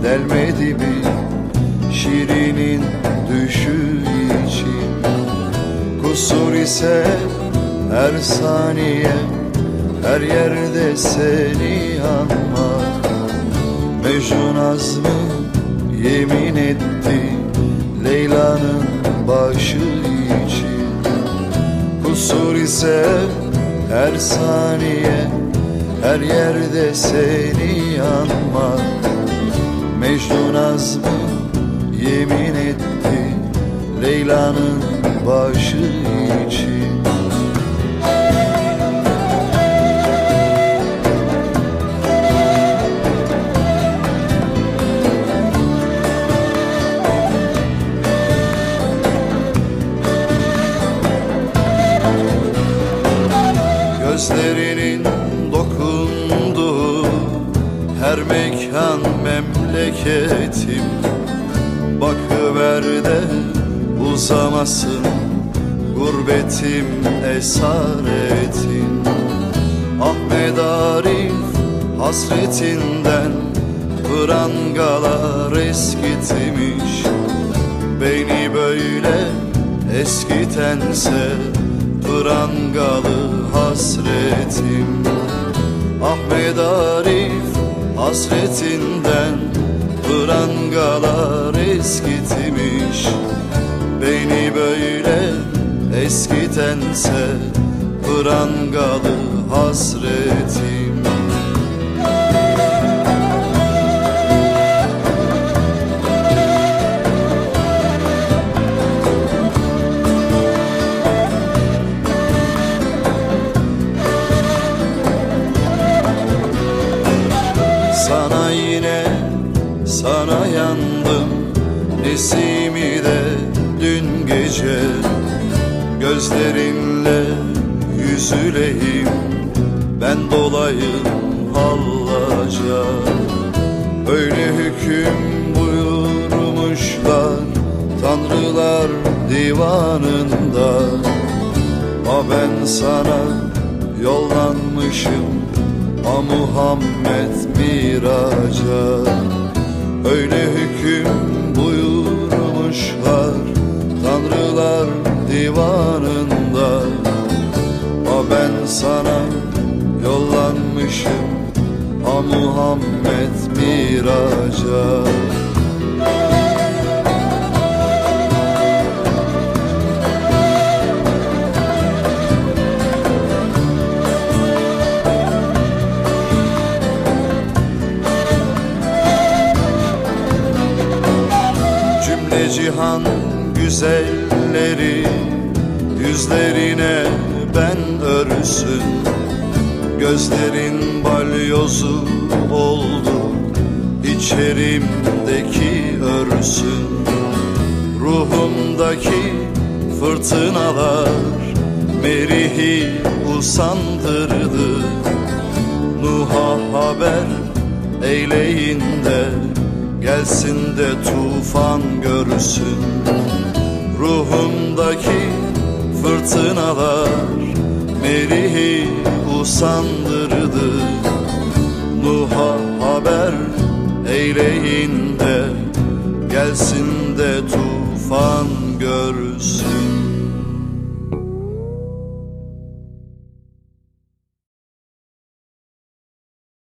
delmedi mi Şirin'in düşü için? Kusur ise her saniye, her yerde seni anmak. Mecnun azmı yemin etti Leyla'nın başı için. Kusur ise her saniye, her yerde seni anmak. Mecnun azmı yemin etti Leyla'nın başı için. Gözlerinin dokunduğu her mekan memleketim. Bakıver de uzamasın gurbetim, esaretim. Ahmet Arif hasretinden prangalar eskitmiş. Beni böyle eskitense prangalı hasretim. Ahmet Arif hasretinden prangalar eskitmiş. Beni böyle eskitense prangalı hasretim. Sana yine, sana yandım Nesimi de dün gece. Gözlerinle yüzüleyim, ben dolayım hallaca. Öyle hüküm buyurmuşlar tanrılar divanında. Ama ben sana yollanmışım A Muhammed miraca. Öyle hüküm buyurmuşlar tanrılar divanında. Ama ben sana yollanmışım A Muhammed miraca. Cihan güzelleri yüzlerine ben örsün. Gözlerin balyozu oldu, içerimdeki örsün. Ruhumdaki fırtınalar merihi usandırdı. Nuh'a haber eyleyin de gelsin de tufan görsün. Ruhumdaki fırtınalar merihi usandırdı. Nuh'a haber eyleyin de gelsin de tufan görsün.